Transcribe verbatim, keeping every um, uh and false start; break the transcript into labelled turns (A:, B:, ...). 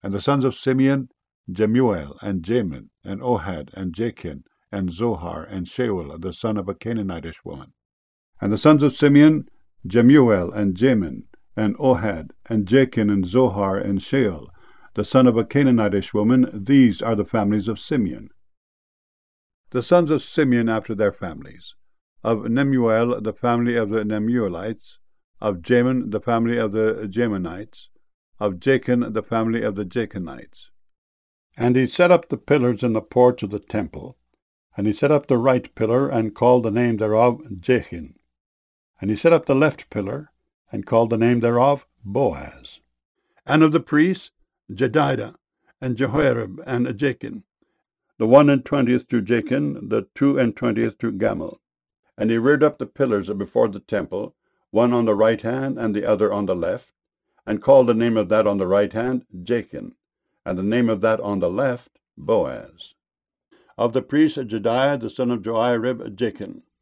A: And the sons of Simeon, Jemuel, and Jamin, and Ohad, and Jachin, and Zohar, and Shaul, the son of a Canaanitish woman. And the sons of Simeon, Jemuel, and Jamin, and Ohad, and Jachin, and Zohar, and Shaul, the son of a Canaanitish woman. These are the families of Simeon. The sons of Simeon after their families: of Nemuel, the family of the Nemuelites; of Jamin, the family of the Jaminites; of Jachin, the family of the Jachinites. And he set up the pillars in the porch of the temple, and he set up the right pillar, and called the name thereof Jachin. And he set up the left pillar, and called the name thereof Boaz. And of the priests, Jedidah, and Jehoiarib, and Jachin, the one and twentieth to Jachin, the two and twentieth to Gamul. And he reared up the pillars before the temple, one on the right hand, and the other on the left, and called the name of that on the right hand Jachin, and the name of that on the left Boaz. Of the priest Jediah, the son of Joiarib, Jachin.